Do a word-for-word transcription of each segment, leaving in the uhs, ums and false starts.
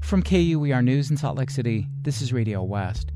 From K U E R News in Salt Lake City, this is Radio West.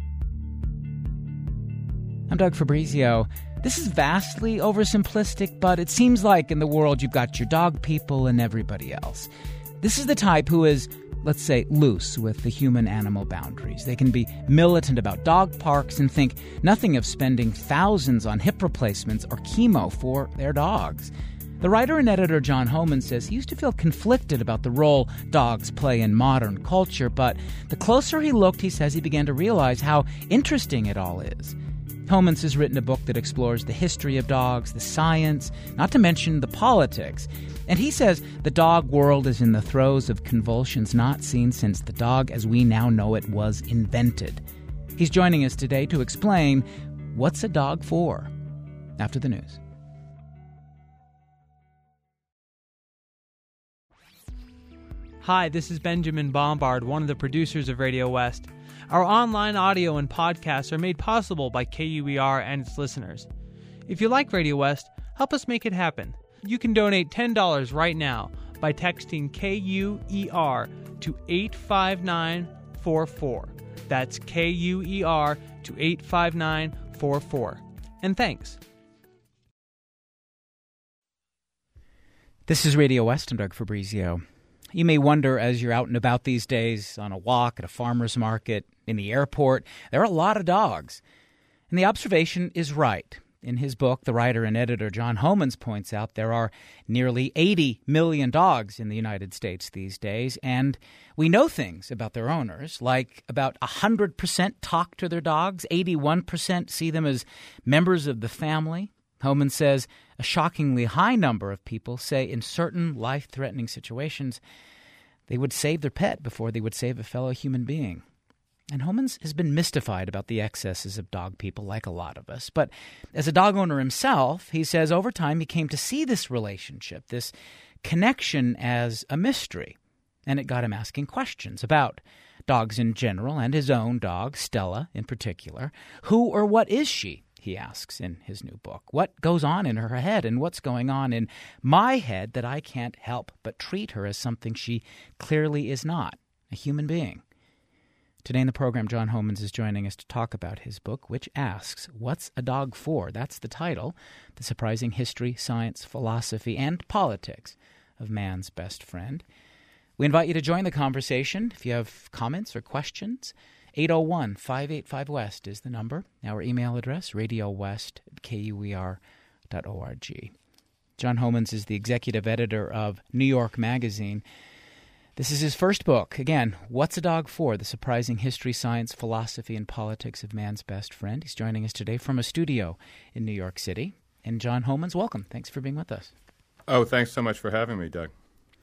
I'm Doug Fabrizio. This is vastly oversimplistic, but it seems like in the world you've got your dog people and everybody else. This is the type who is, let's say, loose with the human-animal boundaries. They can be militant about dog parks and think nothing of spending thousands on hip replacements or chemo for their dogs. The writer and editor John Hohman says he used to feel conflicted about the role dogs play in modern culture, but the closer he looked, he says he began to realize how interesting it all is. Hohman has written a book that explores the history of dogs, the science, not to mention the politics. And he says the dog world is in the throes of convulsions not seen since the dog as we now know it was invented. He's joining us today to explain what's a dog for, after the news. Hi, this is Benjamin Bombard, one of the producers of Radio West. Our online audio and podcasts are made possible by K U E R and its listeners. If you like Radio West, help us make it happen. You can donate ten dollars right now by texting K U E R to eight five nine four four. That's K U E R to eight five nine four four. And thanks. This is Radio West. I'm Doug Fabrizio. You may wonder, as you're out and about these days, on a walk, at a farmer's market, in the airport, there are a lot of dogs. And the observation is right. In his book, the writer and editor John Hohman points out there are nearly eighty million dogs in the United States these days, and we know things about their owners, like about one hundred percent talk to their dogs, eighty-one percent see them as members of the family. Hohman says a shockingly high number of people say in certain life-threatening situations they would save their pet before they would save a fellow human being. And Hohman has been mystified about the excesses of dog people, like a lot of us. But as a dog owner himself, he says over time he came to see this relationship, this connection, as a mystery. And it got him asking questions about dogs in general and his own dog, Stella, in particular. Who or what is she? He asks in his new book. What goes on in her head and what's going on in my head that I can't help but treat her as something she clearly is not, a human being? Today in the program, John Hohman is joining us to talk about his book, which asks, What's a Dog For? That's the title, the surprising history, science, philosophy, and politics of man's best friend. We invite you to join the conversation. If you have comments or questions, eight oh one, five eight five, W E S T is the number. Our email address, radiowest at K U E R dot org. John Hohman is the executive editor of New York Magazine. This is his first book. Again, What's a Dog For? The surprising history, science, philosophy, and politics of man's best friend. He's joining us today from a studio in New York City. And John Hohman, welcome. Thanks for being with us. Oh, thanks so much for having me, Doug.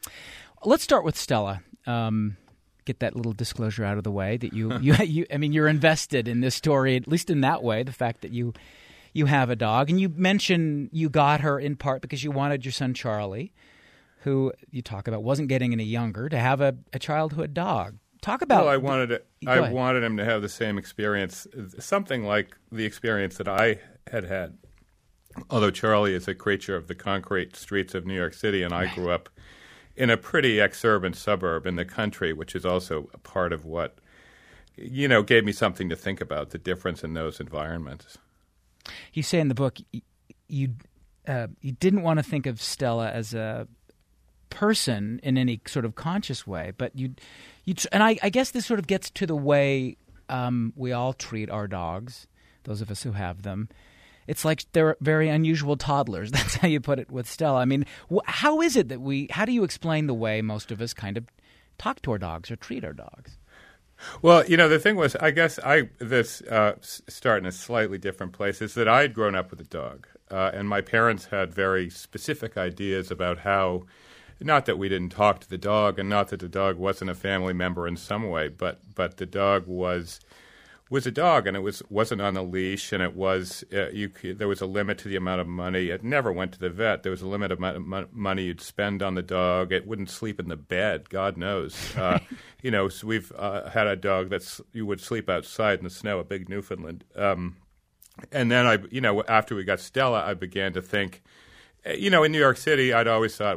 Let's start with Stella. Um, get that little disclosure out of the way that you, you, you, I mean, you're invested in this story, at least in that way, the fact that you, you have a dog. And you mentioned you got her in part because you wanted your son Charlie, who you talk about wasn't getting any younger, to have a, a childhood dog. Talk about. Well, I wanted it, Go I ahead. wanted him to have the same experience, something like the experience that I had had. Although Charlie is a creature of the concrete streets of New York City, and I grew up in a pretty exurban suburb in the country, which is also a part of what, you know, gave me something to think about, the difference in those environments. You say in the book you uh, you didn't want to think of Stella as a person in any sort of conscious way, but you, you, and I, I guess this sort of gets to the way um, we all treat our dogs, those of us who have them. It's like they're very unusual toddlers. That's how you put it with Stella. I mean, wh- how is it that we, how do you explain the way most of us kind of talk to our dogs or treat our dogs? Well, you know, the thing was, I guess I this uh, start in a slightly different place, is that I had grown up with a dog, uh, and my parents had very specific ideas about how, not that we didn't talk to the dog, and not that the dog wasn't a family member in some way, but but the dog was was a dog, and it was wasn't on a leash, and it was uh, you. There was a limit to the amount of money. It never went to the vet. There was a limit of mo- money you'd spend on the dog. It wouldn't sleep in the bed. God knows. Uh, you know, so we've uh, had a dog that's you would sleep outside in the snow, a big Newfoundland. Um, and then I, you know, after we got Stella, I began to think. You know, in New York City, I'd always thought, well,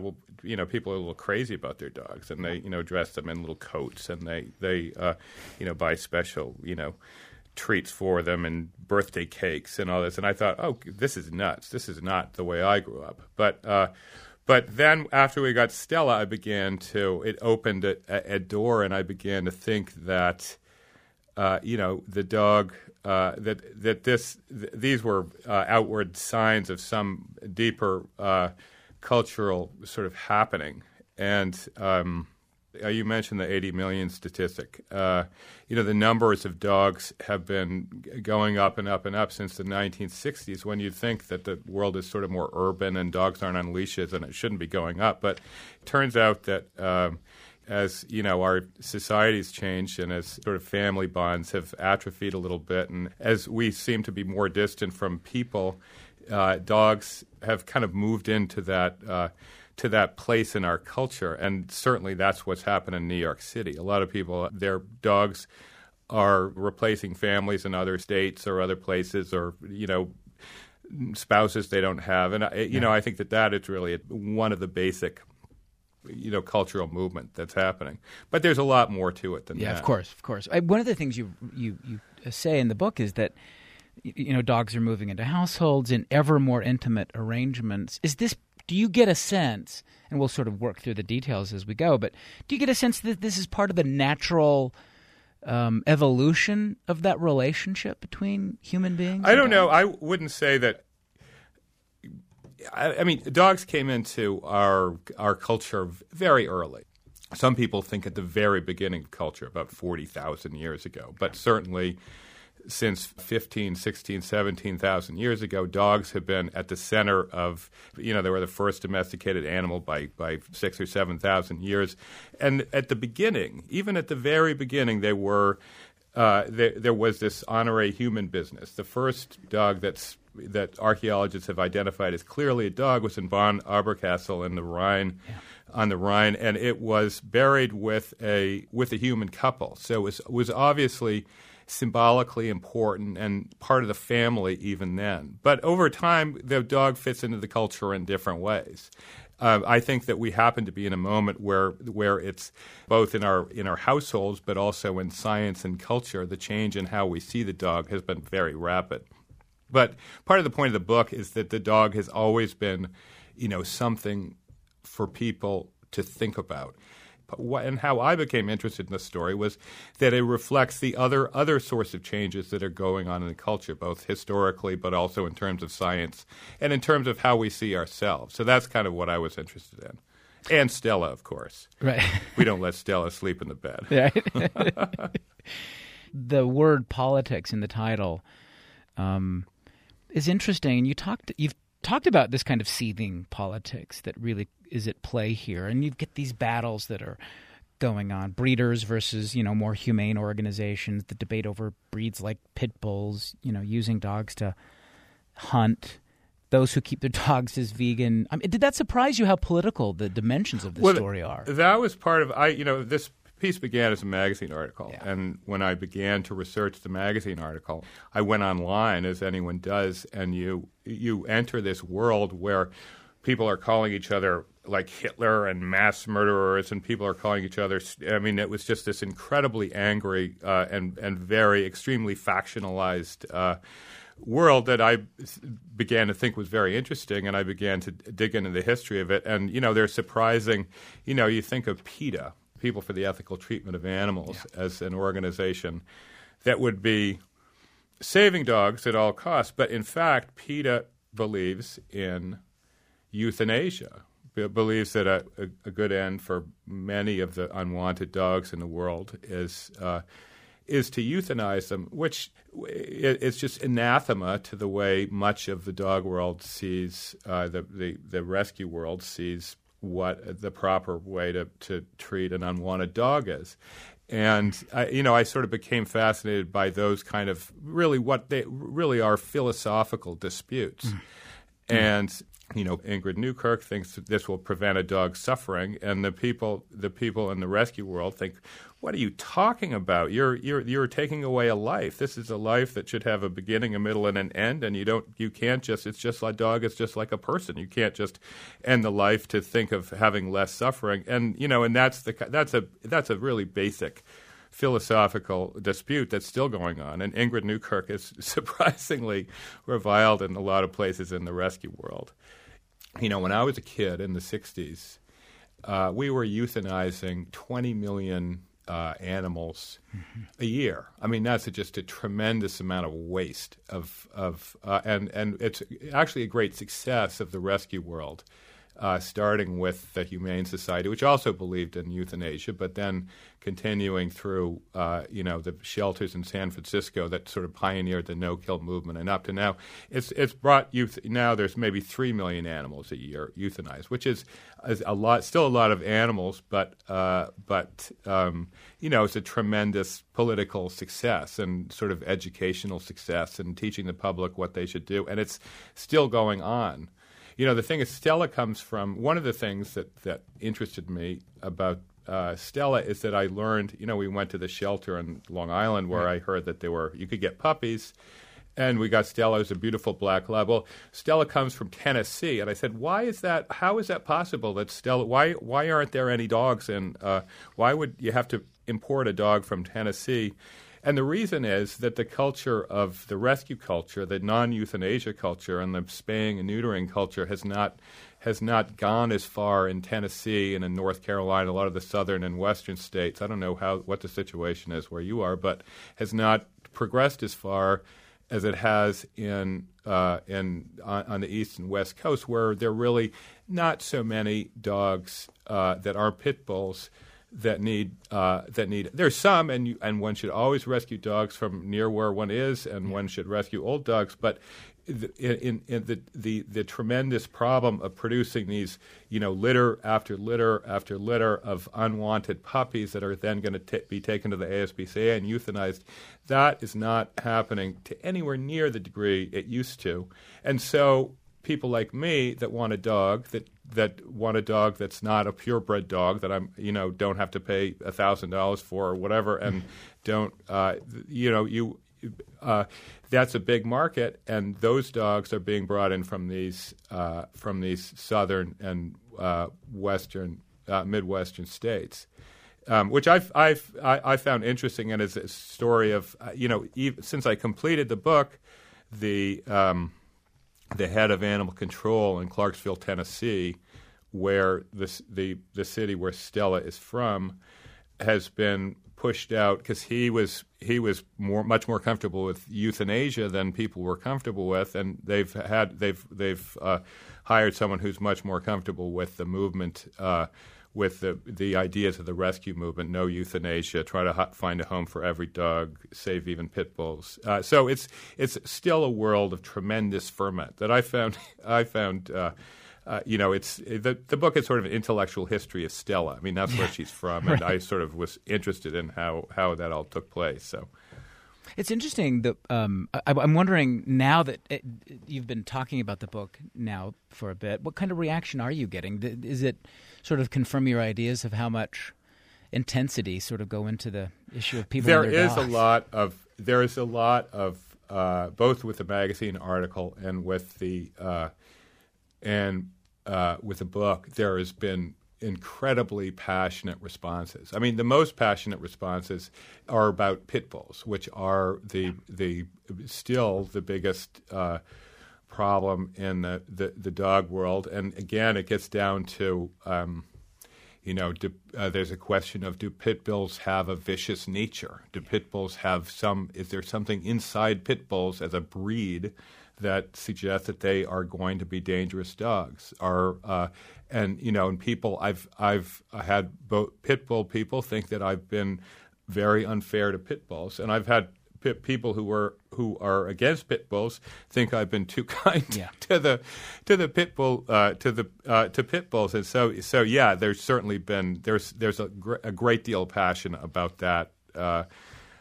you know, people are a little crazy about their dogs, and they, you know, dress them in little coats, and they, they uh, you know, buy special, you know, treats for them and birthday cakes and all this. And I thought, oh, this is nuts. This is not the way I grew up. But uh, but then after we got Stella, I began to, it opened a, a door, and I began to think that, uh, you know, the dog, uh, that that this, th- these were uh, outward signs of some deeper uh, cultural sort of happening. And um, you mentioned the eighty million statistic. Uh, you know, the numbers of dogs have been going up and up and up since the nineteen sixties, when you'd think that the world is sort of more urban and dogs aren't on leashes and it shouldn't be going up. But it turns out that um, as, you know, our society's changed and as sort of family bonds have atrophied a little bit, and as we seem to be more distant from people, uh, dogs have kind of moved into that uh, to that place in our culture. And certainly that's what's happened in New York City. A lot of people, their dogs are replacing families in other states or other places, or, you know, spouses they don't have. And, you know, I think that that is really one of the basic, you know, cultural movement that's happening. But there's a lot more to it than yeah, that. Yeah, of course, of course. I, one of the things you, you, you say in the book is that, you know, dogs are moving into households in ever more intimate arrangements. Is this Do you get a sense, and we'll sort of work through the details as we go, but do you get a sense that this is part of the natural um, evolution of that relationship between human beings? I don't know. I wouldn't say that. I, I mean, dogs came into our our culture very early. Some people think at the very beginning of culture, about forty thousand years ago, but certainly since fifteen, sixteen, seventeen thousand years ago, dogs have been at the center of, you know, they were the first domesticated animal by, by six or seven thousand years. And at the beginning, even at the very beginning, they were, uh, there, there was this honorary human business. The first dog that's that archaeologists have identified as clearly a dog was in Bonn Abercastle in the Rhine, yeah. on the Rhine, and it was buried with a with a human couple. So it was, was obviously symbolically important and part of the family even then. But over time, the dog fits into the culture in different ways. Uh, I think that we happen to be in a moment where where it's both in our in our households, but also in science and culture. The change in how we see the dog has been very rapid. But part of the point of the book is that the dog has always been, you know, something for people to think about. And how I became interested in the story was that it reflects the other other sorts of changes that are going on in the culture, both historically but also in terms of science and in terms of how we see ourselves. So that's kind of what I was interested in. And Stella, of course. Right. We don't let Stella sleep in the bed. Right. The word politics in the title um, is interesting. And you talked, you've talked about this kind of seething politics that really is at play here, and you get these battles that are going on: breeders versus, you know, more humane organizations, the debate over breeds like pit bulls, you know, using dogs to hunt, those who keep their dogs as vegan. I mean, did that surprise you how political the dimensions of this well, story are? That was part of I. You know, this piece began as a magazine article, yeah. and when I began to research the magazine article, I went online, as anyone does, and you you enter this world where people are calling each other like Hitler and mass murderers, and people are calling each other. I mean, it was just this incredibly angry uh, and and very extremely factionalized uh, world that I began to think was very interesting, and I began to dig into the history of it. And you know, they're surprising. You know, you think of PETA, People for the Ethical Treatment of Animals, yeah. as an organization that would be saving dogs at all costs, but in fact, PETA believes in euthanasia. Believes that a, a, a good end for many of the unwanted dogs in the world is uh, is to euthanize them, which it, it's just anathema to the way much of the dog world sees, uh, the, the the rescue world sees what the proper way to, to treat an unwanted dog is. And I, you know, I sort of became fascinated by those kind of really what they really are philosophical disputes. Mm. And you know, Ingrid Newkirk thinks that this will prevent a dog's suffering, and the people, the people in the rescue world think, "What are you talking about? You're you're you're taking away a life. This is a life that should have a beginning, a middle, and an end. And you don't, you can't just. It's just like a dog. It's just like a person. You can't just end the life to think of having less suffering. And you know, and that's the that's a that's a really basic philosophical dispute that's still going on. And Ingrid Newkirk is surprisingly reviled in a lot of places in the rescue world. You know, when I was a kid in the sixties, uh, we were euthanizing twenty million uh, animals mm-hmm. a year. I mean, that's a, just a tremendous amount of waste of of uh, and and it's actually a great success of the rescue world. Uh, starting with the Humane Society, which also believed in euthanasia, but then continuing through, uh, you know, the shelters in San Francisco that sort of pioneered the no-kill movement, and up to now, it's it's brought youth. Now there's maybe three million animals a year euthanized, which is, is a lot, still a lot of animals, but uh, but um, you know, it's a tremendous political success and sort of educational success, and teaching the public what they should do, and it's still going on. You know, the thing is, Stella comes from, one of the things that, that interested me about uh, Stella is that I learned, you know, we went to the shelter in Long Island where right. I heard that there were, you could get puppies, and we got Stella, who's a beautiful black lab. Well, Stella comes from Tennessee, and I said, why is that, how is that possible that Stella, why why aren't there any dogs, and uh, why would you have to import a dog from Tennessee? And the reason is that the culture of the rescue culture, the non-euthanasia culture, and the spaying and neutering culture has not has not gone as far in Tennessee and in North Carolina, a lot of the southern and western states. I don't know how what the situation is where you are, but has not progressed as far as it has in uh, in on, on the east and west coast, where there are really not so many dogs uh, that are pit bulls. That need uh, that need. There's some, and you, and one should always rescue dogs from near where one is, and one should rescue old dogs. But the, in, in the, the the tremendous problem of producing these, you know, litter after litter after litter of unwanted puppies that are then going to be taken to the A S P C A and euthanized, that is not happening to anywhere near the degree it used to, and so. People like me that want a dog that that want a dog that's not a purebred dog that I'm you know don't have to pay a thousand dollars for or whatever, and don't uh, you know you uh, that's a big market, and those dogs are being brought in from these uh, from these southern and uh, western uh, midwestern states. Um, which I've, I've I, I found interesting, and it's a story of uh, you know even, since I completed the book, the um, the head of animal control in Clarksville, Tennessee, where this, the the city where Stella is from, has been pushed out because he was he was more much more comfortable with euthanasia than people were comfortable with, and they've had they've they've uh, hired someone who's much more comfortable with the movement. Uh, with the the ideas of the rescue movement, no euthanasia, try to ho- find a home for every dog, save even pit bulls. Uh, so it's it's still a world of tremendous ferment that I found. I found, uh, uh, you know, it's the the book is sort of an intellectual history of Stella. I mean, that's where she's from, and I sort of was interested in how how that all took place. So. It's interesting that um, I, I'm wondering now that it, you've been talking about the book now for a bit, what kind of reaction are you getting? Is it sort of confirm your ideas of how much intensity sort of go into the issue of people? There and their is dogs? a lot of there is a lot of uh, both with the magazine article and with the uh, and uh, with the book. There has been incredibly passionate responses. I mean, the most passionate responses are about pit bulls, which are the the still the biggest uh, problem in the, the, the dog world. And again, it gets down to um, you know, do, uh, there's a question of do pit bulls have a vicious nature? Do pit bulls have some? Is there something inside pit bulls as a breed that suggests that they are going to be dangerous dogs? Are uh, and you know, and people, I've I've had both pit bull people think that I've been very unfair to pit bulls, and I've had pit people who were who are against pit bulls think I've been too kind yeah. to the to the pit bull uh, to the uh, to pit bulls, and so so yeah, there's certainly been there's there's a, gr- a great deal of passion about that. Uh,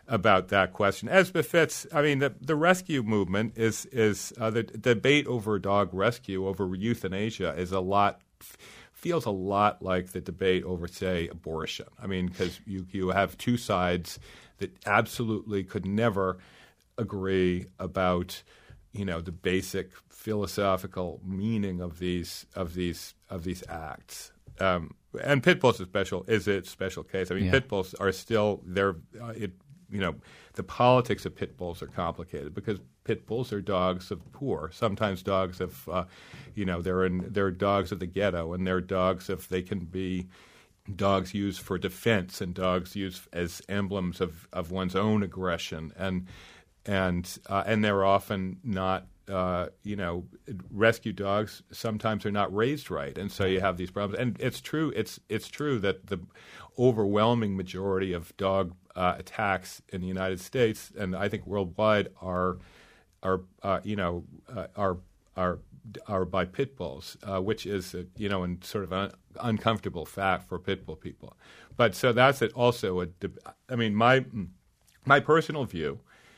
about that question, as befits. I mean, the the rescue movement is is uh, the debate over dog rescue, over euthanasia, is a lot feels a lot like the debate over, say, abortion. I mean, because you you have two sides that absolutely could never agree about, you know, the basic philosophical meaning of these of these of these acts. Um, and pit bulls is special is a special case. I mean, Yeah. pit bulls are still they're uh, it. You know, the politics of pit bulls are complicated because pit bulls are dogs of the poor. Sometimes dogs of, uh, you know, they're in they're dogs of the ghetto, and they're dogs of they can be dogs used for defense and dogs used as emblems of, of one's own aggression, and and uh, and they're often not. Uh, you know, rescue dogs sometimes are not raised right, and so you have these problems. And it's true. It's it's true that the overwhelming majority of dog uh, attacks in the United States, and I think worldwide, are are uh, you know uh, are are are by pit bulls, uh, which is a, you know, and sort of an uncomfortable fact for pit bull people. But so that's it also a. I mean, my my personal view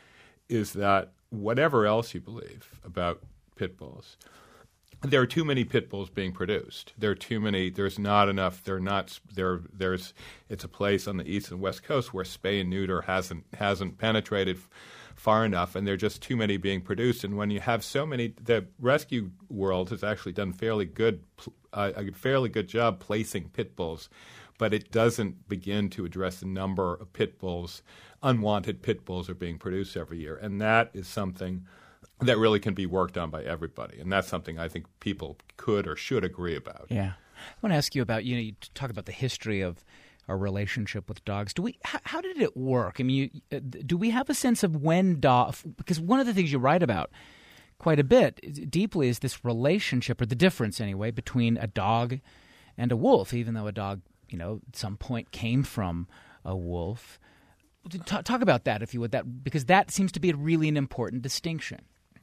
is that. Whatever else you believe about pit bulls, there are too many pit bulls being produced. There are too many. There's not enough. They're not. There. There's. It's a place on the east and west coast where spay and neuter hasn't hasn't penetrated f- far enough, and there are just too many being produced. And when you have so many, the rescue world has actually done fairly good, uh, a fairly good job placing pit bulls, but it doesn't begin to address the number of pit bulls. Unwanted pit bulls are being produced every year, and that is something that really can be worked on by everybody, and that's something I think people could or should agree about. Yeah. I want to ask you about, you know, you talk about the history of our relationship with dogs. Do we? How, how did it work? I mean, you, uh, do we have a sense of when dog? Because one of the things you write about quite a bit deeply is this relationship, or the difference anyway, between a dog and a wolf, even though a dog, you know, at some point came from a wolf. Talk, talk about that, if you would, that because that seems to be really an important distinction.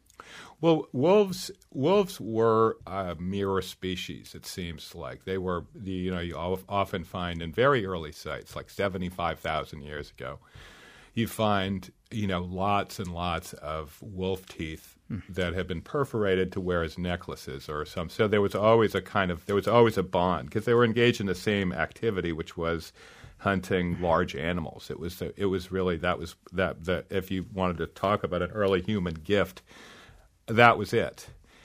Well, wolves wolves were a mirror species. It seems like they were the you know you often find in very early sites, like seventy-five thousand years ago, you find you know lots and lots of wolf teeth mm. that have been perforated to wear as necklaces or some. So there was always a kind of there was always a bond because they were engaged in the same activity, which was hunting large animals. It was it was really that was that that if you wanted to talk about an early human gift, that was it.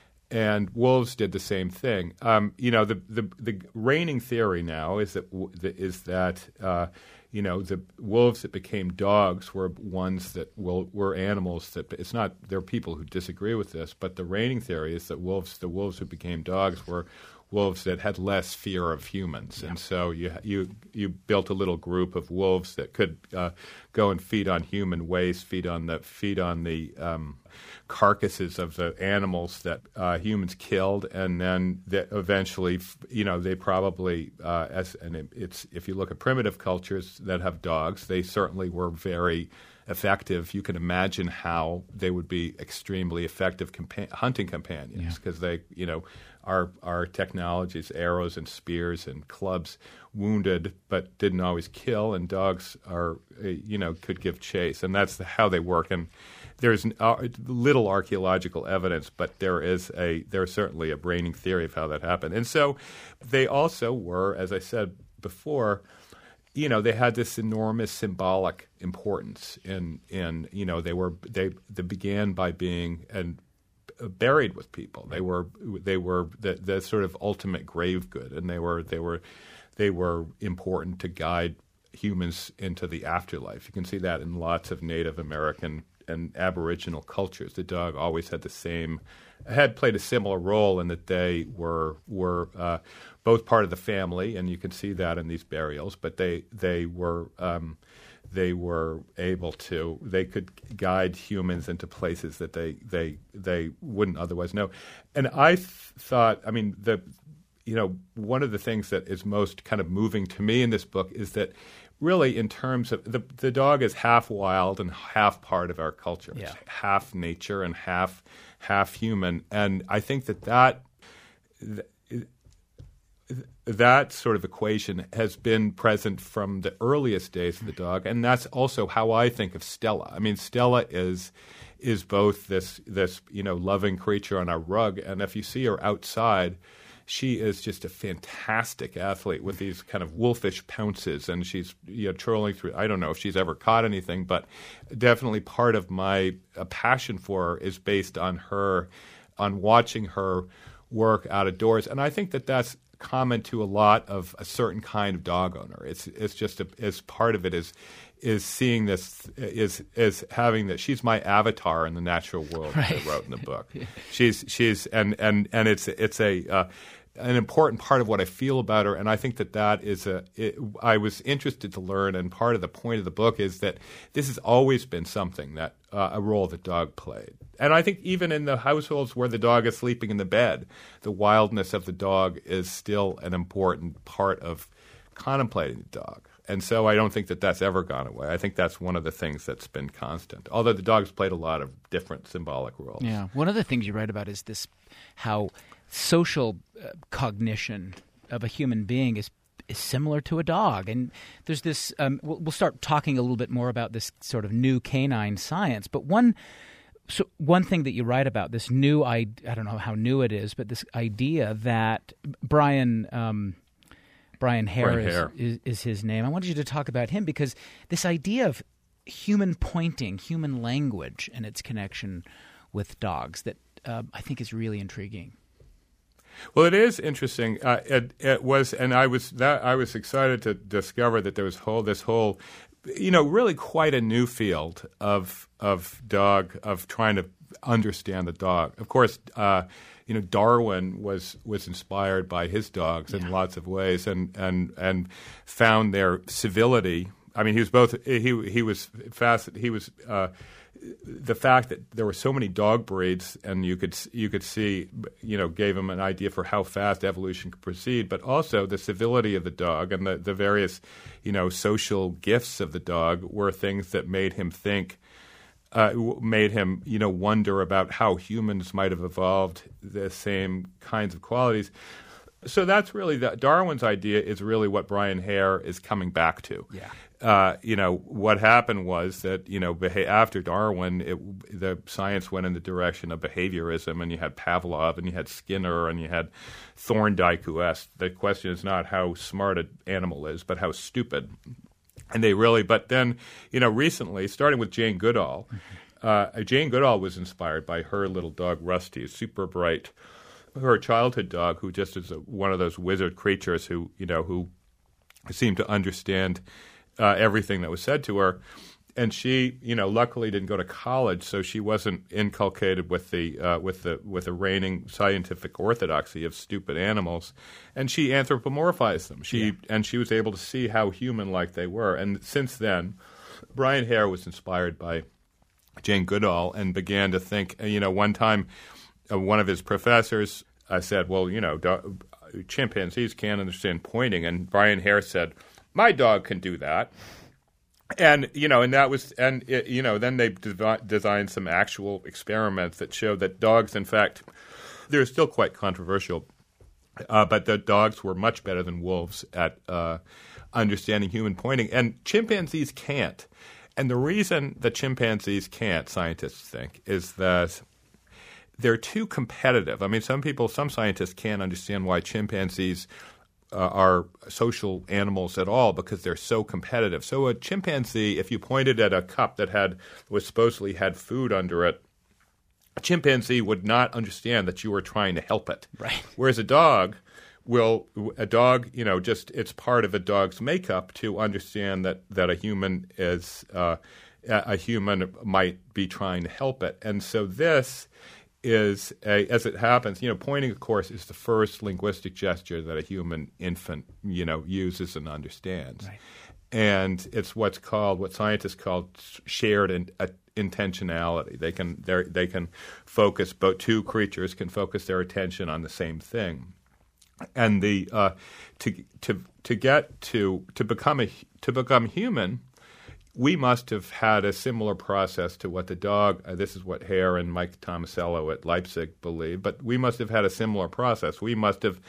And wolves did the same thing. Um, you know, the, the the reigning theory now is that is that uh, you know the wolves that became dogs were ones that will, were animals that it's not. There are people who disagree with this, but the reigning theory is that wolves the wolves who became dogs were wolves that had less fear of humans, yeah. and so you you you built a little group of wolves that could uh, go and feed on human waste, feed on the feed on the um, carcasses of the animals that uh, humans killed, and then that eventually, you know, they probably uh, as and it, it's if you look at primitive cultures that have dogs, they certainly were very effective. You can imagine how they would be extremely effective compa- hunting companions because yeah. they, you know, our our technologies, arrows and spears and clubs, wounded but didn't always kill, and dogs are, uh, you know, could give chase, and that's the, how they work. And there's uh, little archaeological evidence, but there is a there's certainly a reigning theory of how that happened. And so they also were, as I said before, you know, they had this enormous symbolic importance in, in you know, they were they they began by being and buried with people. They were they were the, the sort of ultimate grave good, and they were they were they were important to guide humans into the afterlife. You can see that in lots of Native American and Aboriginal cultures. The dog always had the same had played a similar role in that they were were uh, both part of the family, and you can see that in these burials. But they they were um, they were able to they could guide humans into places that they they they wouldn't otherwise know. And I th- thought, I mean, the you know one of the things that is most kind of moving to me in this book is that really, in terms of the the dog is half wild and half part of our culture. Yeah. It's half nature and half half human, and I think that that th- that sort of equation has been present from the earliest days of the dog, and that's also how I think of Stella. I mean, Stella is is both this this you know loving creature on a rug, and if you see her outside, she is just a fantastic athlete with these kind of wolfish pounces, and she's you know trolling through. I don't know if she's ever caught anything, but definitely part of my uh, passion for her is based on her, on watching her work out of doors, and I think that that's common to a lot of a certain kind of dog owner. It's it's just a, as part of it is is seeing this is is having that she's my avatar in the natural world right. that I wrote in the book. she's she's and and and it's it's a uh, an important part of what I feel about her, and I think that that is a it, I was interested to learn, and part of the point of the book is that this has always been something that uh, a role the dog played. And I think even in the households where the dog is sleeping in the bed, the wildness of the dog is still an important part of contemplating the dog. And so I don't think that that's ever gone away. I think that's one of the things that's been constant, although the dog's played a lot of different symbolic roles. Yeah. One of the things you write about is this how social uh, cognition of a human being is is similar to a dog. And there's this um, – we'll, we'll start talking a little bit more about this sort of new canine science. But one – So one thing that you write about, this new, I, I don't know how new it is, but this idea that Brian um, Brian Hare, Brian is, Hare. Is, is his name. I wanted you to talk about him because this idea of human pointing, human language, and its connection with dogs that uh, I think is really intriguing. Well, it is interesting. Uh, it, it was, and I was that I was excited to discover that there was whole this whole. You know, really quite a new field of of dog, of trying to understand the dog. Of course, uh, you know, Darwin was was inspired by his dogs in yeah. lots of ways, and, and and found their civility. I mean, he was both he he was fast. He was uh, the fact that there were so many dog breeds, and you could you could see, you know, gave him an idea for how fast evolution could proceed. But also the civility of the dog and the, the various, you know, social gifts of the dog were things that made him think, uh, made him, you know, wonder about how humans might have evolved the same kinds of qualities. So that's really the, Darwin's idea is really what Brian Hare is coming back to. Yeah. Uh, you know, what happened was that, you know, beha- after Darwin, it, the science went in the direction of behaviorism, and you had Pavlov, and you had Skinner, and you had Thorndike, who asked, the question is not how smart an animal is, but how stupid. And they really, but then, you know, recently, starting with Jane Goodall, mm-hmm. uh, Jane Goodall was inspired by her little dog, Rusty, super bright, her childhood dog, who just is a, one of those wizard creatures who, you know, who seemed to understand Uh, everything that was said to her, and she, you know, luckily didn't go to college, so she wasn't inculcated with the uh, with the with the reigning scientific orthodoxy of stupid animals, and she anthropomorphized them. She yeah. and she was able to see how human-like they were. And since then, Brian Hare was inspired by Jane Goodall and began to think. You know, one time, uh, one of his professors uh, said, "Well, you know, do- chimpanzees can't understand pointing," and Brian Hare said, "My dog can do that." And, you know, and that was, and, it, you know, then they devi- designed some actual experiments that showed that dogs, in fact, they're still quite controversial, uh, but the dogs were much better than wolves at uh, understanding human pointing. And chimpanzees can't. And the reason that chimpanzees can't, scientists think, is that they're too competitive. I mean, some people, some scientists can't understand why chimpanzees Uh, are social animals at all because they're so competitive. So a chimpanzee, if you pointed at a cup that had was supposedly had food under it, a chimpanzee would not understand that you were trying to help it. Right. Whereas a dog will, a dog, you know, just it's part of a dog's makeup to understand that that a human is uh, a human might be trying to help it, and so this. Is a, as it happens, you know, pointing, of course, is the first linguistic gesture that a human infant, you know, uses and understands, right. And it's what's called, what scientists call shared in, uh, intentionality. They can, they can focus. Both two creatures can focus their attention on the same thing, and the uh, to to to get to to become a to become human. We must have had a similar process to what the dog, uh, this is what Hare and Mike Tomasello at Leipzig believe, but we must have had a similar process. We must have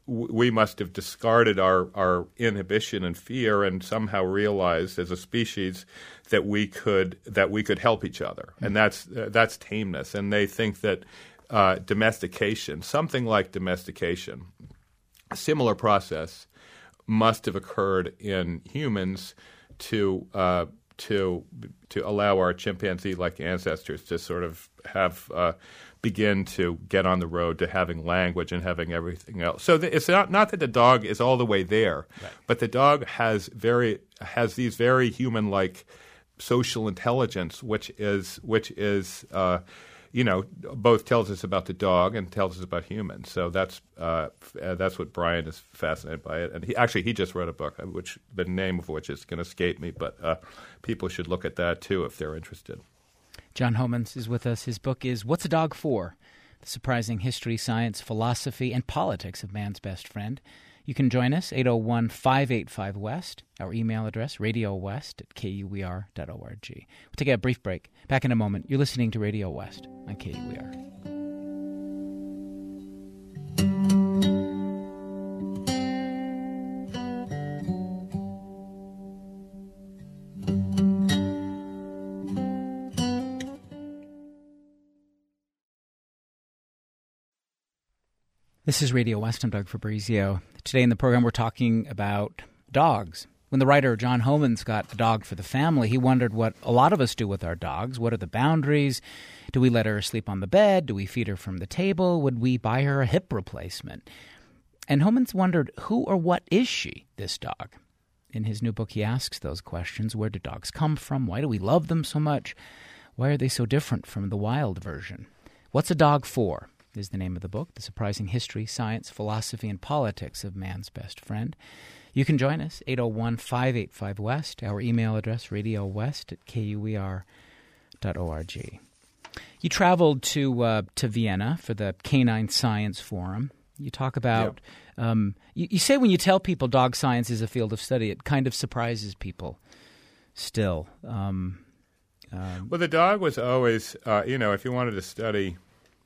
w- we must have discarded our, our inhibition and fear and somehow realized as a species that we could that we could help each other, mm-hmm. and that's uh, that's tameness. And they think that uh, domestication, something like domestication, a similar process, must have occurred in humans to uh, to to allow our chimpanzee-like ancestors to sort of have uh, begin to get on the road to having language and having everything else. So the, it's not not that the dog is all the way there, right. but the dog has very has these very human-like social intelligence, which is which is uh, you know both tells us about the dog and tells us about humans. So that's uh, that's what Brian is fascinated by it. And he actually he just wrote a book, which the name of which is going to escape me, but uh, people should look at that too if they're interested. John Homans is with us. His book is What's a Dog For? The Surprising History, Science, Philosophy, and Politics of Man's Best Friend. You can join us, eight oh one, five eight five, West. Our email address, radio west at k u e r dot org. We'll take a brief break. Back in a moment. You're listening to Radio West on K U E R. This is Radio West. I'm Doug Fabrizio. Today in the program, we're talking about dogs. When the writer John Homans got a dog for the family, he wondered what a lot of us do with our dogs. What are the boundaries? Do we let her sleep on the bed? Do we feed her from the table? Would we buy her a hip replacement? And Homans wondered, who or what is she, this dog? In his new book, he asks those questions. Where do dogs come from? Why do we love them so much? Why are they so different from the wild version? What's a Dog For? Is the name of the book, The Surprising History, Science, Philosophy, and Politics of Man's Best Friend. You can join us, eight oh one, five eight five, West. Our email address, radio west at k u e r dot org. You traveled to uh, to Vienna for the Canine Science Forum. You talk about, yep. um, you, you say when you tell people dog science is a field of study, it kind of surprises people still. Um, um, well, the dog was always, uh, you know, if you wanted to study...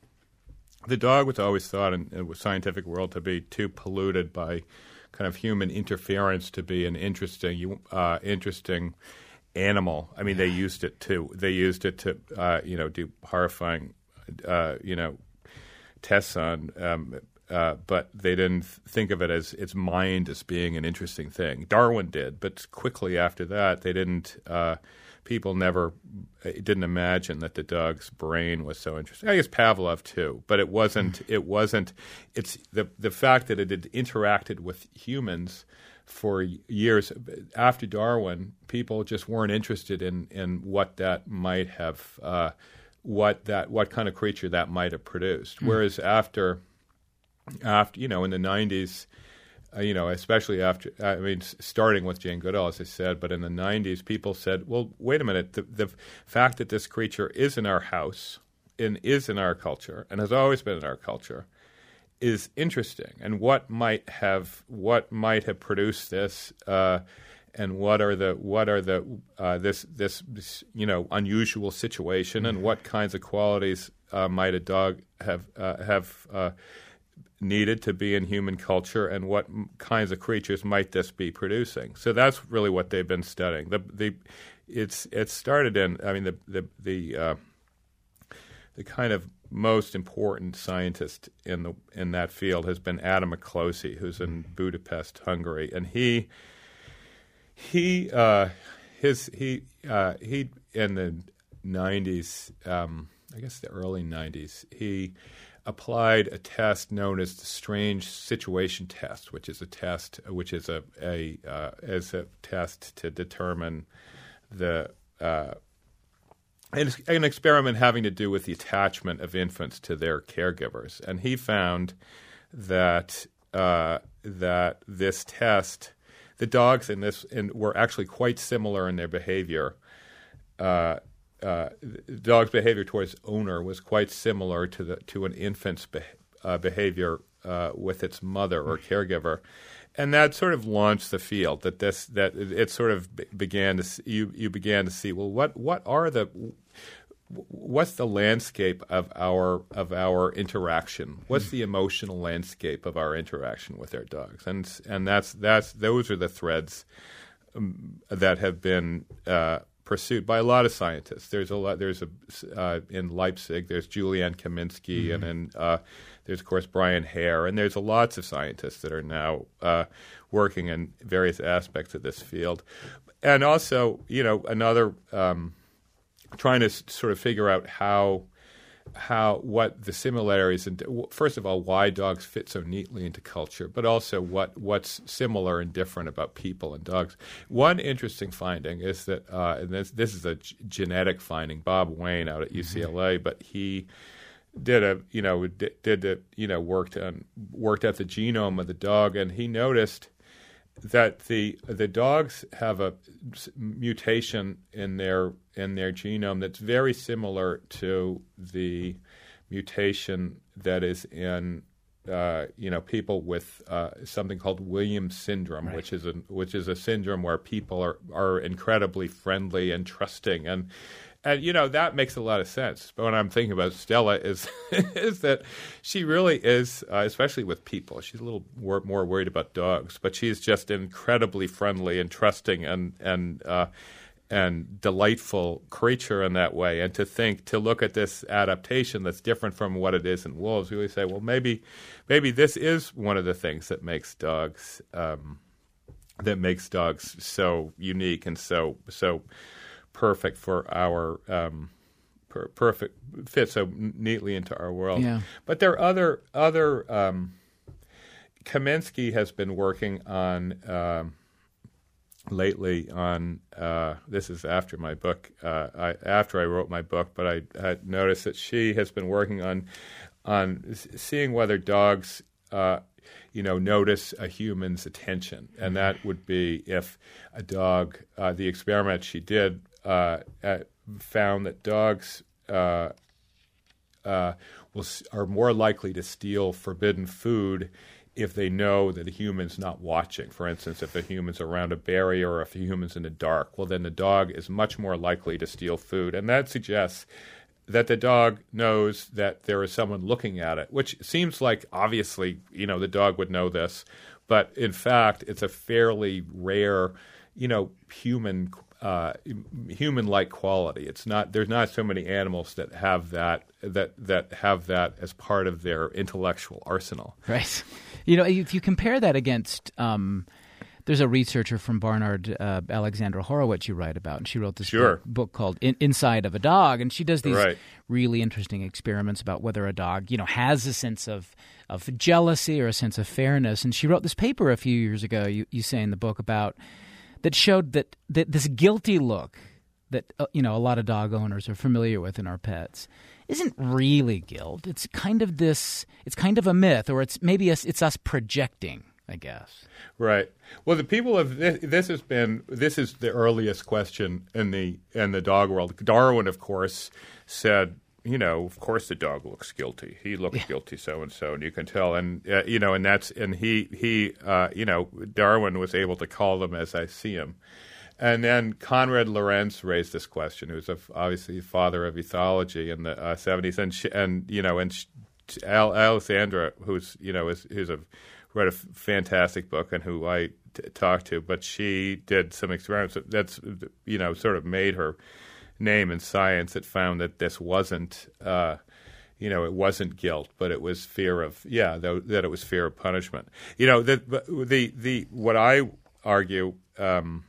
The dog was always thought in, in the scientific world to be too polluted by kind of human interference to be an interesting, uh, interesting animal. I mean, they used it to. They used it to, uh, you know, do horrifying, uh, you know, tests on. Um, uh, but they didn't think of it as its mind as being an interesting thing. Darwin did, but quickly after that, they didn't. Uh, People never didn't imagine that the dog's brain was so interesting. I guess Pavlov too, but it wasn't. It wasn't. It's the the fact that it had interacted with humans for years after Darwin. People just weren't interested in, in what that might have, uh, what that what kind of creature that might have produced. Mm. Whereas after, after you know, in the nineties. Uh, you know, especially after, I mean, starting with Jane Goodall, as I said, but in the nineties, people said, well, wait a minute, the, the fact that this creature is in our house and is in our culture and has always been in our culture is interesting. And what might have what might have produced this, uh, and what are the what are the uh, this, this this you know unusual situation, and what kinds of qualities uh, might a dog have uh, have uh, needed to be in human culture, and what m- kinds of creatures might this be producing? So that's really what they've been studying. The the it's it started in I mean the the the uh, the kind of most important scientist in the in that field has been Adam Miklosi, who's in Budapest, Hungary, and he he uh, his he uh, he in the nineties, um, I guess the early nineties, he applied a test known as the strange situation test, which is a test, which is a a uh, as a test to determine the uh, an, an experiment having to do with the attachment of infants to their caregivers, and he found that uh, that this test, the dogs in this in, were actually quite similar in their behavior. Uh, Uh, the dog's behavior towards owner was quite similar to the to an infant's be, uh, behavior uh, with its mother or caregiver, and that sort of launched the field. That this that it sort of began to you you began to see well what what are the what's the landscape of our of our interaction? What's the emotional landscape of our interaction with our dogs? And and that's that's those are the threads um, that have been uh, pursued by a lot of scientists. There's a lot. There's a uh, in Leipzig. There's Julian Kaminski, mm-hmm. and then uh, there's of course Brian Hare, and there's a lots of scientists that are now uh, working in various aspects of this field, and also you know another. Um, trying to s- sort of figure out how, how what the similarities and first of all why dogs fit so neatly into culture, but also what what's similar and different about people and dogs. One interesting finding is that, uh, and this this is a g- genetic finding. Bob Wayne out at U C L A, mm-hmm. but he did a you know did, did a, you know worked on worked at the genome of the dog, and he noticed that the the dogs have a mutation in their in their genome that's very similar to the mutation that is in uh, you know people with uh, something called Williams syndrome, right. which is a which is a syndrome where people are are incredibly friendly and trusting, and and you know that makes a lot of sense. But what I'm thinking about Stella is is that she really is, uh, especially with people. She's a little more, more worried about dogs, but she's just incredibly friendly and trusting and and uh, and delightful creature in that way. And to think to look at this adaptation that's different from what it is in wolves, we really say, well, maybe maybe this is one of the things that makes dogs um, that makes dogs so unique and so so. perfect for our um, per- perfect fit so neatly into our world. Yeah. But there are other other. Um, Kaminski has been working on um, lately on. Uh, this is after my book. Uh, I, after I wrote my book, but I had noticed that she has been working on on seeing whether dogs. Uh, you know, notice a human's attention, and that would be if a dog. Uh, the experiment she did. Uh, uh, found that dogs uh, uh, will are more likely to steal forbidden food if they know that a human's not watching. For instance, if a human's around a barrier or if a human's in the dark, well, then the dog is much more likely to steal food. And that suggests that the dog knows that there is someone looking at it, which seems like obviously, you know, the dog would know this. But in fact, it's a fairly rare, you know, human Uh, human-like quality. It's not. There's not so many animals that have that that that have that as part of their intellectual arsenal. Right. You know, if you compare that against, um, there's a researcher from Barnard, uh, Alexandra Horowitz, you write about, and she wrote this sure. book, book called In- Inside of a Dog, and she does these right. really interesting experiments about whether a dog, you know, has a sense of of jealousy or a sense of fairness. And she wrote this paper a few years ago. You, you say in the book about. That showed that, that this guilty look that uh, you know a lot of dog owners are familiar with in our pets isn't really guilt. It's kind of this. It's kind of a myth, or it's maybe us, it's us projecting, I guess. Right. Well, the people of this, this has been this is the earliest question in the in the dog world. Darwin, of course, said. You know, of course, the dog looks guilty. He looks yeah. guilty, so and so, and you can tell. And uh, you know, and that's and he he uh, you know, Darwin was able to call them as I see them. And then Konrad Lorenz raised this question, who's a, obviously father of ethology in the uh, seventies, and she, and you know, and she, Al, Alexandra, who's you know, is who's a wrote a f- fantastic book and who I t- talked to, but she did some experiments that's you know sort of made her. Name in science that found that this wasn't, uh, you know, it wasn't guilt, but it was fear of, yeah, th- that it was fear of punishment. You know, the the the what I argue, um,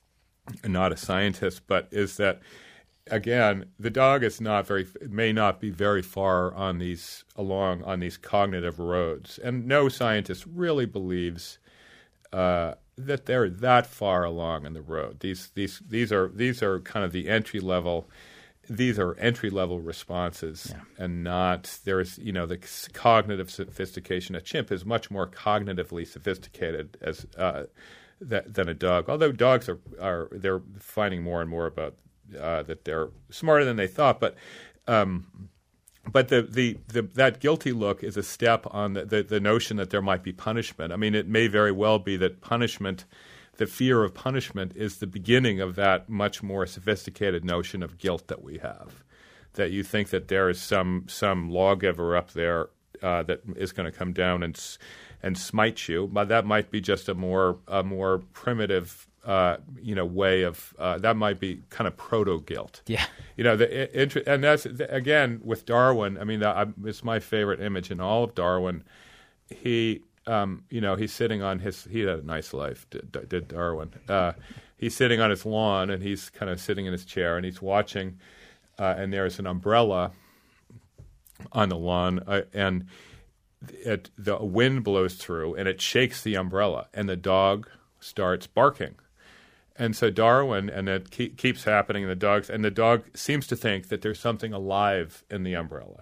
not a scientist, but is that again, the dog is not very may not be very far on these along on these cognitive roads, and no scientist really believes. Uh, that they're that far along in the road. These these these are these are kind of the entry level. These are entry level responses, yeah. and not there's you know the cognitive sophistication. A chimp is much more cognitively sophisticated as uh, that, than a dog. Although dogs are are they're finding more and more about uh, that they're smarter than they thought, but. Um, But the, the, the that guilty look is a step on the, the, the notion that there might be punishment. I mean, it may very well be that punishment, the fear of punishment, is the beginning of that much more sophisticated notion of guilt that we have. that you think that there is some some lawgiver up there uh, that is going to come down and and smite you. But that might be just a more a more primitive uh, you know way of uh, that might be kind of proto guilt. Yeah, you know the it, and that's again with Darwin. I mean, I, it's my favorite image in all of Darwin. He. Um, you know, he's sitting on his. He had a nice life. Did, did Darwin? Uh, he's sitting on his lawn, and he's kind of sitting in his chair, and he's watching. Uh, and there's an umbrella on the lawn, uh, and it, the wind blows through, and it shakes the umbrella, and the dog starts barking. And so Darwin, and it keep, keeps happening. And the dogs, and the dog seems to think that there's something alive in the umbrella,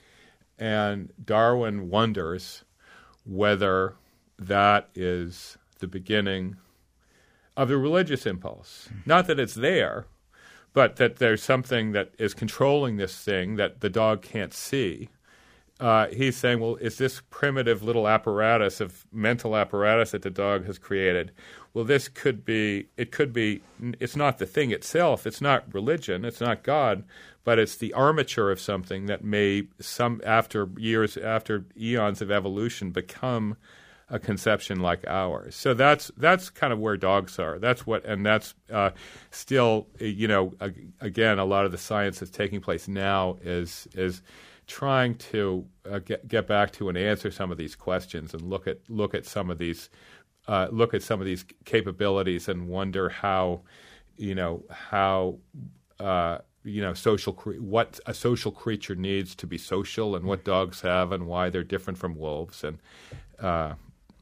and Darwin wonders whether that is the beginning of the religious impulse. Not that it's there, but that there's something that is controlling this thing that the dog can't see. Uh, he's saying, well, is this primitive little apparatus of mental apparatus that the dog has created? Well, this could be, it could be, it's not the thing itself, it's not religion, it's not God, but it's the armature of something that may, some after years, after eons of evolution, become a conception like ours. So that's that's kind of where dogs are. That's what, and that's uh, still, you know, again, a lot of the science that's taking place now is is trying to uh, get get back to and answer some of these questions and look at look at some of these uh, look at some of these capabilities and wonder how, you know, how. Uh, you know, social cre- what a social creature needs to be social, and what dogs have, and why they're different from wolves. And uh,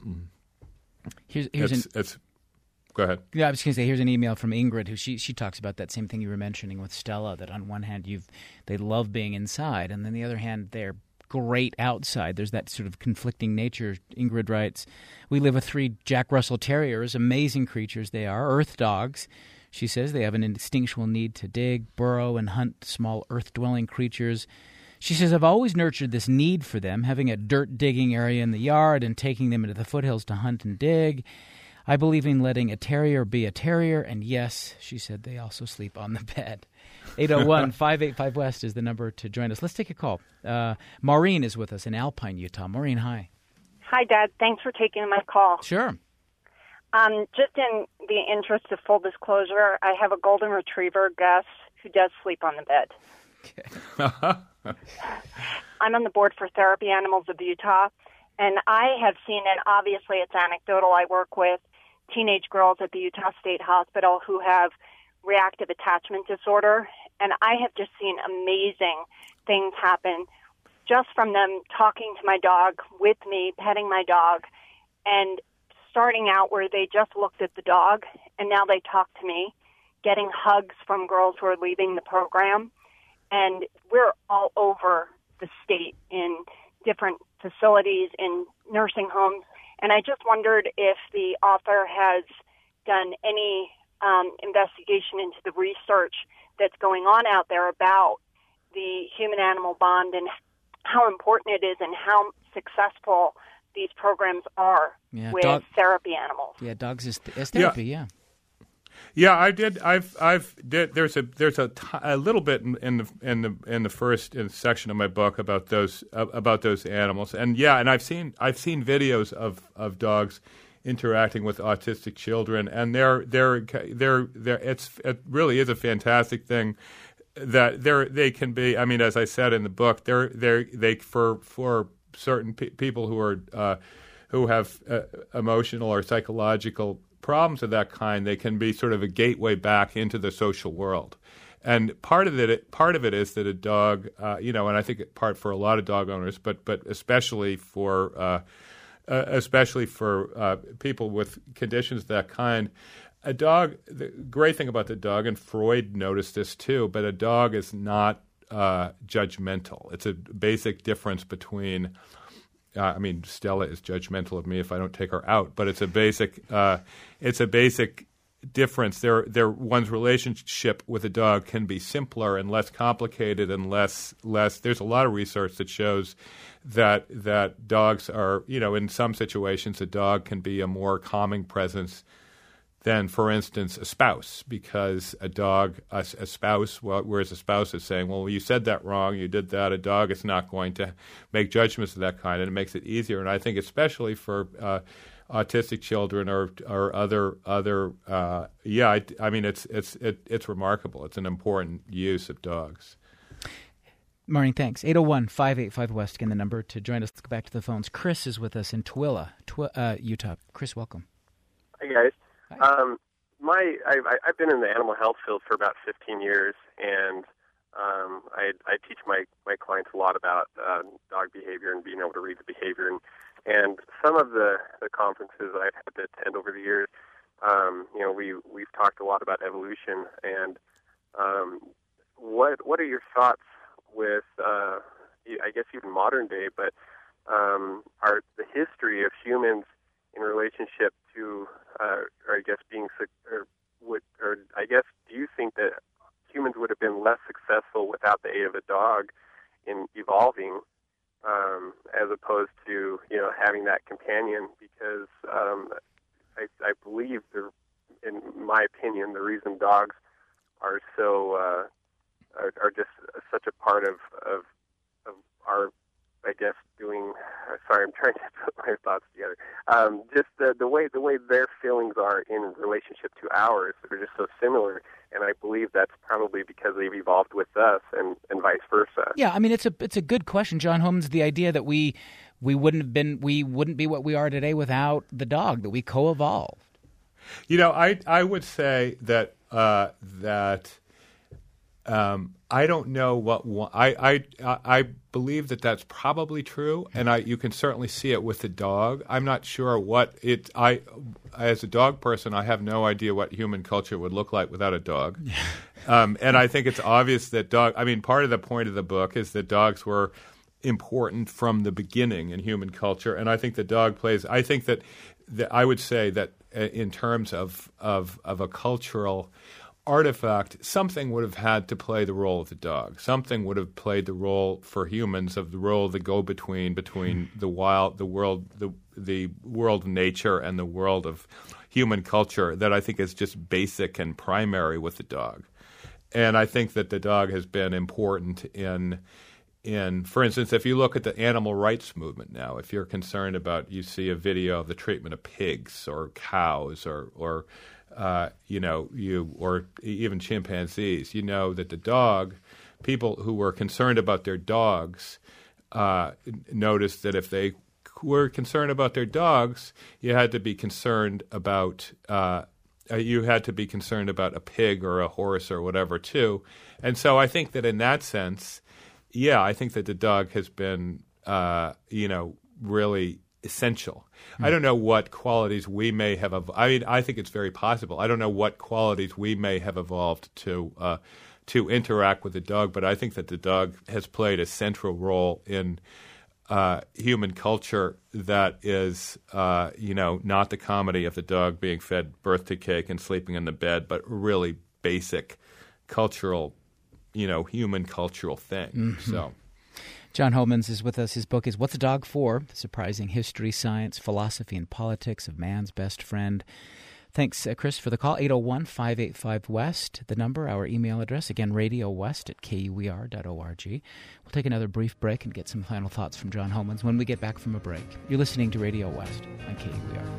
here's here's it's, an, it's go ahead. Yeah, I was going to say here's an email from Ingrid, who she she talks about that same thing you were mentioning with Stella. That on one hand, you've they love being inside, and on the other hand, they're great outside. There's that sort of conflicting nature. Ingrid writes, "We live with three Jack Russell Terriers, amazing creatures they are, earth dogs." She says they have an instinctual need to dig, burrow, and hunt small earth-dwelling creatures. She says, I've always nurtured this need for them, having a dirt-digging area in the yard and taking them into the foothills to hunt and dig. I believe in letting a terrier be a terrier, and yes, she said, they also sleep on the bed. eight oh one, five eight five, West is the number to join us. Let's take a call. Uh, Maureen is with us in Alpine, Utah. Maureen, hi. Hi, Dad. Thanks for taking my call. Sure. Um, just in the interest of full disclosure, I have a golden retriever, Gus, who does sleep on the bed. Okay. I'm on the board for Therapy Animals of Utah, and I have seen, and obviously it's anecdotal, I work with teenage girls at the Utah State Hospital who have reactive attachment disorder, and I have just seen amazing things happen just from them talking to my dog, with me, petting my dog, and starting out where they just looked at the dog, and now they talk to me, getting hugs from girls who are leaving the program. And we're all over the state in different facilities, in nursing homes. And I just wondered if the author has done any um, investigation into the research that's going on out there about the human-animal bond and how important it is and how successful these programs are yeah, with dog, therapy animals. Yeah, dogs is, is therapy. Yeah. yeah, yeah. I did. I've. I've. Did, there's a. There's a, t- a little bit in, in the in the in the first in section of my book about those uh, about those animals, and yeah, and I've seen I've seen videos of, of dogs interacting with autistic children, and they're they're they're they're. It's it really is a fantastic thing. That they're they can be. I mean, as I said in the book, they're they're they for for. certain pe- people who are uh, who have uh, emotional or psychological problems of that kind, they can be sort of a gateway back into the social world. And part of it, part of it is that a dog, uh, you know, and I think part for a lot of dog owners, but but especially for uh, uh, especially for uh, people with conditions of that kind, a dog. The great thing about the dog, and Freud noticed this too, but a dog is not Uh, judgmental. It's a basic difference between. Uh, I mean, Stella is judgmental of me if I don't take her out, but it's a basic. Uh, it's a basic difference. Their their one's relationship with a dog can be simpler and less complicated and less less. There's a lot of research that shows that that dogs are, you know, in some situations, a dog can be a more calming presence than, for instance, a spouse, because a dog, a, a spouse, well, whereas a spouse is saying, well, you said that wrong, you did that, a dog is not going to make judgments of that kind, and it makes it easier. And I think especially for uh, autistic children or or other, other uh, yeah, I, I mean, it's it's it, it's remarkable. It's an important use of dogs. Maureen, thanks. eight oh one, five eight five, West, again, the number to join us. Let's go back to the phones. Chris is with us in Tooele, Twi- uh, Utah. Chris, welcome. Hi, guys. Um, my I've, I've been in the animal health field for about fifteen years, and um, I, I teach my, my clients a lot about uh, dog behavior and being able to read the behavior. And, and some of the, the conferences I've had to attend over the years, um, you know, we we've talked a lot about evolution. And um, what what are your thoughts with, uh, I guess, even modern day, but um, are the history of humans in relationship to, uh, or I guess being, or would, or I guess, do you think that humans would have been less successful without the aid of a dog in evolving, um, as opposed to, you know, having that companion? Because um, I, I believe, the, in my opinion, the reason dogs are so uh, are, are just such a part of of, of our, I guess, doing. Sorry, I'm trying to put my thoughts together. Um, just the, the way the way their feelings are in relationship to ours are just so similar, and I believe that's probably because they've evolved with us, and, and vice versa. Yeah, I mean, it's a it's a good question, John Homans. The idea that we we wouldn't have been we wouldn't be what we are today without the dog, that we co-evolved. You know, I I would say that uh, that. Um, I don't know what one, I, I I believe that that's probably true, and I you can certainly see it with the dog. I'm not sure what it. I as a dog person, I have no idea what human culture would look like without a dog. um, and I think it's obvious that dog. I mean, part of the point of the book is that dogs were important from the beginning in human culture, and I think the dog plays. I think that, that I would say that in terms of of of a cultural artifact, something would have had to play the role of the dog. Something would have played the role for humans of the role of the go-between between the wild, the world, the the world of nature and the world of human culture that I think is just basic and primary with the dog. And I think that the dog has been important in in, for instance, if you look at the animal rights movement now, if you're concerned about, you see a video of the treatment of pigs or cows or or Uh, you know, you or even chimpanzees, you know that the dog, people who were concerned about their dogs, uh, noticed that if they were concerned about their dogs, you had to be concerned about uh, you had to be concerned about a pig or a horse or whatever too. And so I think that in that sense, yeah, I think that the dog has been, uh, you know, really essential. I don't know what qualities we may have ev- I mean, I think it's very possible. I don't know what qualities we may have evolved to uh, to interact with the dog, but I think that the dog has played a central role in uh, human culture that is, uh, you know, not the comedy of the dog being fed birthday cake and sleeping in the bed, but really basic cultural, you know, human cultural thing. Mm-hmm. So. John Homans is with us. His book is What's a Dog For? The Surprising History, Science, Philosophy, and Politics of Man's Best Friend. Thanks, uh, Chris, for the call. eight oh one, five eight five, West, the number, our email address. Again, radio west at k u e r dot org. We'll take another brief break and get some final thoughts from John Homans when we get back from a break. You're listening to Radio West on K U E R.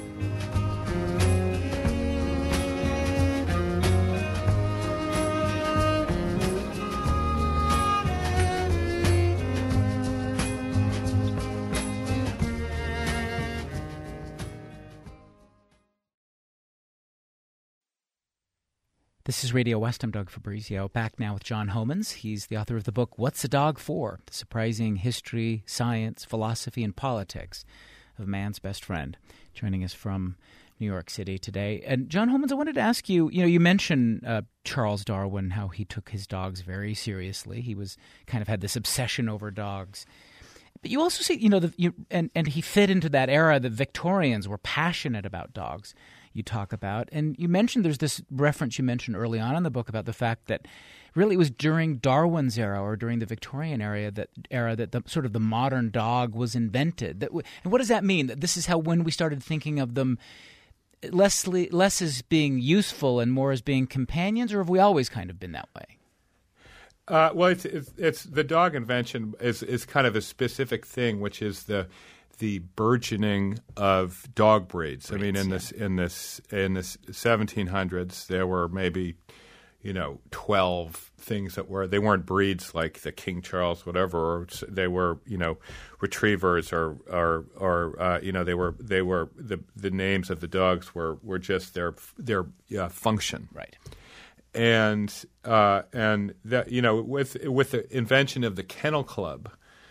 This is Radio West. I'm Doug Fabrizio. Back now with John Homans. He's the author of the book, What's a Dog For? The Surprising History, Science, Philosophy, and Politics of Man's Best Friend. Joining us from New York City today. And John Homans, I wanted to ask you, you know, you mentioned uh, Charles Darwin, how he took his dogs very seriously. He was kind of had this obsession over dogs. But you also see, you know, the, you, and, and he fit into that era. The Victorians were passionate about dogs. You talk about. And you mentioned there's this reference you mentioned early on in the book about the fact that really it was during Darwin's era or during the Victorian era that era that the sort of the modern dog was invented. That w- and what does that mean? That this is how when we started thinking of them less less as being useful and more as being companions, or have we always kind of been that way? Uh, well, it's, it's it's the dog invention is is kind of a specific thing, which is the the burgeoning of dog breeds. breeds I mean, in yeah. this in this in the seventeen hundreds, there were maybe, you know, twelve things that were they weren't breeds like the King Charles whatever, or they were, you know, retrievers or or or uh, you know they were they were the the names of the dogs were were just their their uh, function. Right. And uh, and that, you know, with with the invention of the Kennel Club,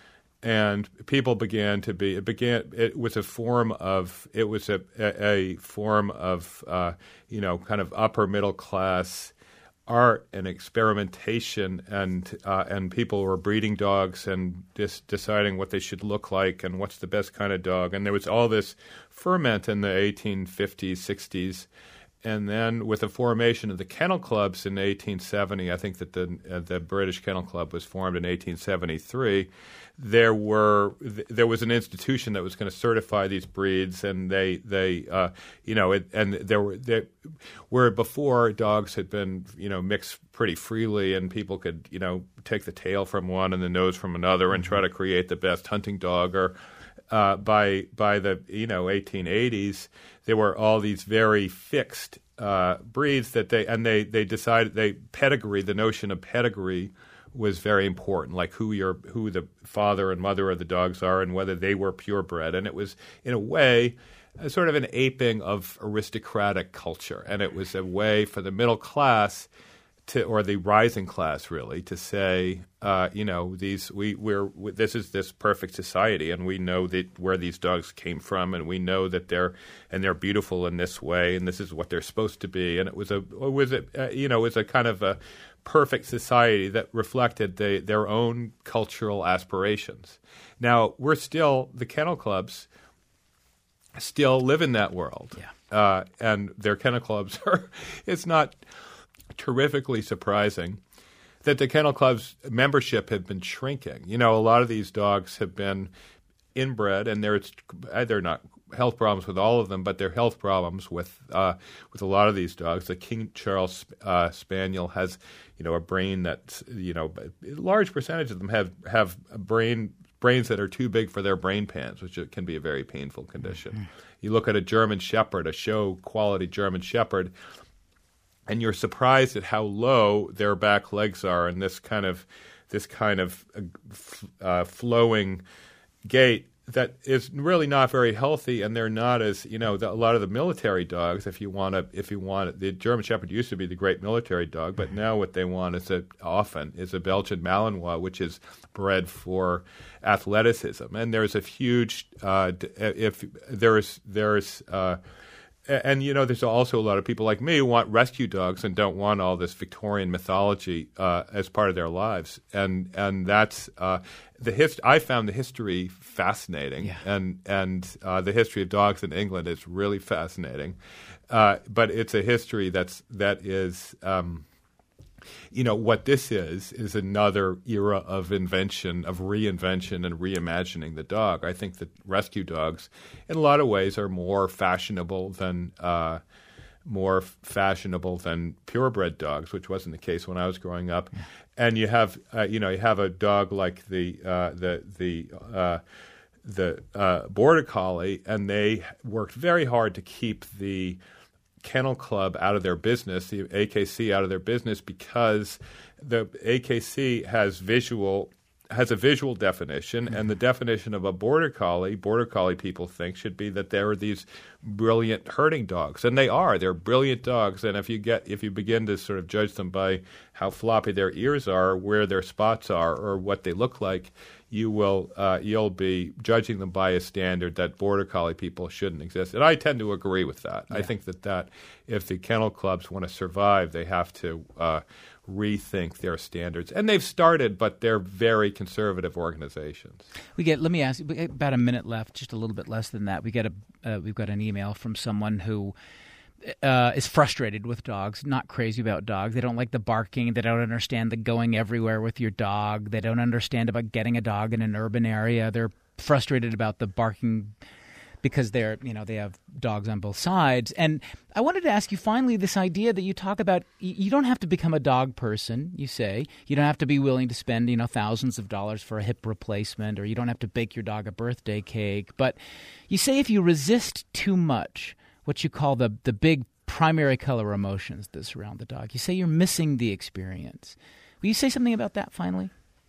and people began to be it began it was a form of it was a a, a form of uh, you know, kind of upper middle class art and experimentation, and uh, and people were breeding dogs and just deciding what they should look like and what's the best kind of dog. And there was all this ferment in the eighteen fifties, sixties. And then with the formation of the kennel clubs in eighteen seventy, I think that the uh, the British Kennel Club was formed in eighteen seventy-three. There were th- there was an institution that was going to certify these breeds, and they they uh, you know it, and there were there, where before dogs had been, you know, mixed pretty freely, and people could, you know, take the tail from one and the nose from another and try to create the best hunting dog. Or uh, by by the you know eighteen eighties, there were all these very fixed uh, breeds that they and they they decided they pedigree. The notion of pedigree was very important, like who your who the father and mother of the dogs are and whether they were purebred. And it was, in a way, a sort of an aping of aristocratic culture, and it was a way for the middle class to, or the rising class, really, to say, uh, you know, these we we're this is this perfect society, and we know that where these dogs came from, and we know that they're and they're beautiful in this way, and this is what they're supposed to be. And it was a it was a uh, you know it was a kind of a perfect society that reflected the, their own cultural aspirations. Now we're still the kennel clubs still live in that world, yeah. uh, and their kennel clubs are. It's not terrifically surprising that the kennel club's membership had been shrinking. You know, a lot of these dogs have been inbred, and there's they're not health problems with all of them, but there are health problems with uh, with a lot of these dogs. The King Charles uh, Spaniel has, you know, a brain that's, you know, a large percentage of them have have a brain brains that are too big for their brain pans, which can be a very painful condition. Mm-hmm. You look at a German Shepherd, a show quality German Shepherd, and you're surprised at how low their back legs are, and this kind of this kind of uh, flowing gait that is really not very healthy. And they're not as, you know, the, a lot of the military dogs. If you want to, if you want the German Shepherd used to be the great military dog, but now what they want is a, often is a Belgian Malinois, which is bred for athleticism. And there's a huge uh, if there's there's. Uh, And, you know, there's also a lot of people like me who want rescue dogs and don't want all this Victorian mythology uh, as part of their lives. And and that's uh, the hist- I found the history fascinating. Yeah. And, and uh, the history of dogs in England is really fascinating. Uh, but it's a history that's that is um, – you know, what this is is another era of invention, of reinvention and reimagining the dog. I think that rescue dogs, in a lot of ways, are more fashionable than uh, more fashionable than purebred dogs, which wasn't the case when I was growing up. Yeah. And you have, uh, you know, you have a dog like the uh, the the uh, the uh, Border Collie, and they worked very hard to keep the Kennel Club out of their business, the A K C out of their business, because the A K C has visual has a visual definition, mm-hmm. and the definition of a Border Collie, Border Collie people think, should be that there are these brilliant herding dogs, and they are. They're brilliant dogs, and if you get if you begin to sort of judge them by how floppy their ears are, where their spots are, or what they look like, you will uh, you'll be judging them by a standard that Border Collie people shouldn't exist. And I tend to agree with that. Yeah. I think that, that if the kennel clubs want to survive, they have to uh, rethink their standards. And they've started, but they're very conservative organizations. We get. Let me ask you, about a minute left, just a little bit less than that. We get a uh, we've got an email from someone who Uh, is frustrated with dogs, not crazy about dogs. They don't like the barking. They don't understand the going everywhere with your dog. They don't understand about getting a dog in an urban area. They're frustrated about the barking because they're, you know, they have dogs on both sides. And I wanted to ask you finally this idea that you talk about, you don't have to become a dog person, you say. You don't have to be willing to spend, you know, thousands of dollars for a hip replacement, or you don't have to bake your dog a birthday cake. But you say if you resist too much, what you call the the big primary color emotions that surround the dog, you say you're missing the experience. Will you say something about that finally?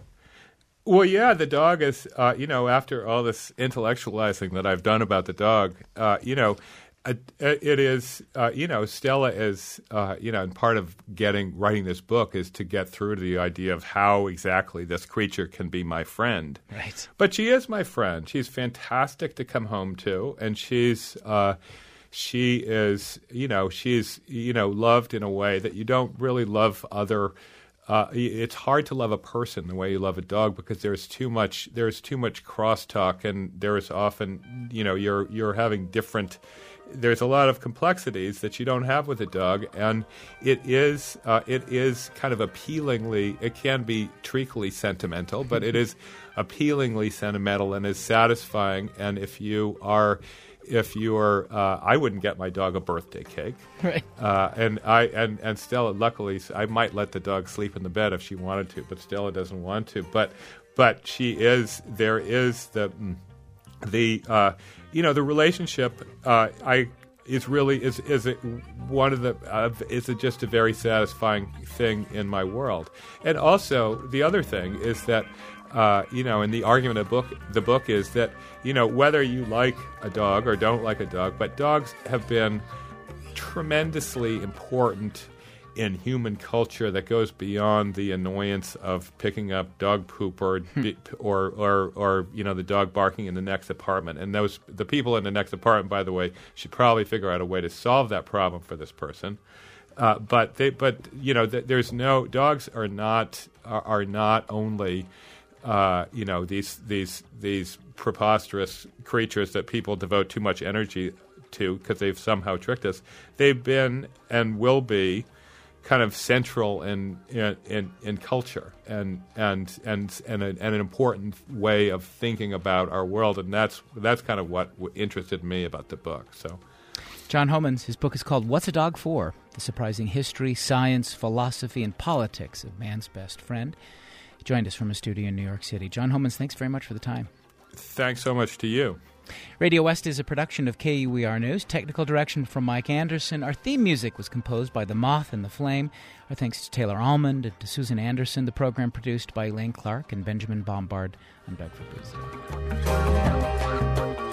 Well, yeah, the dog is, uh, you know, after all this intellectualizing that I've done about the dog, uh, you know, it, it is, uh, you know, Stella is, uh, you know, and part of getting, writing this book is to get through to the idea of how exactly this creature can be my friend. Right. But she is my friend. She's fantastic to come home to, and she's, uh, she is, you know, she's, you know, loved in a way that you don't really love other. Uh, it's hard to love a person the way you love a dog because there's too much there's too much crosstalk, and there's often, you know, you're you're having different. There's a lot of complexities that you don't have with a dog, and it is uh, it is kind of appealingly. It can be treacly sentimental, but it is appealingly sentimental and is satisfying. And if you are. If you are, uh, I wouldn't get my dog a birthday cake, right? Uh, and I and, and Stella, luckily, I might let the dog sleep in the bed if she wanted to, but Stella doesn't want to. But but she is. There is the the uh, you know the relationship. Uh, I is really is is it one of the uh, is it just a very satisfying thing in my world. And also the other thing is that. Uh, you know, and the argument of book, the book is that, you know, whether you like a dog or don't like a dog, but dogs have been tremendously important in human culture that goes beyond the annoyance of picking up dog poop or or, or or you know the dog barking in the next apartment. And those the people in the next apartment, by the way, should probably figure out a way to solve that problem for this person. Uh, but they, but you know, th- there's no dogs are not are, are not only. Uh, you know, these these these preposterous creatures that people devote too much energy to because they've somehow tricked us. They've been and will be kind of central in in, in, in culture and and and and, a, and an important way of thinking about our world, and that's that's kind of what interested me about the book. So, John Homans, his book is called "What's a Dog For?: The Surprising History, Science, Philosophy, and Politics of Man's Best Friend." Joined us from a studio in New York City. John Homans, thanks very much for the time. Thanks so much to you. Radio West is a production of K U E R News. Technical direction from Mike Anderson. Our theme music was composed by The Moth and the Flame. Our thanks to Taylor Almond and to Susan Anderson. The program produced by Elaine Clark and Benjamin Bombard. I'm Doug Fabrizio.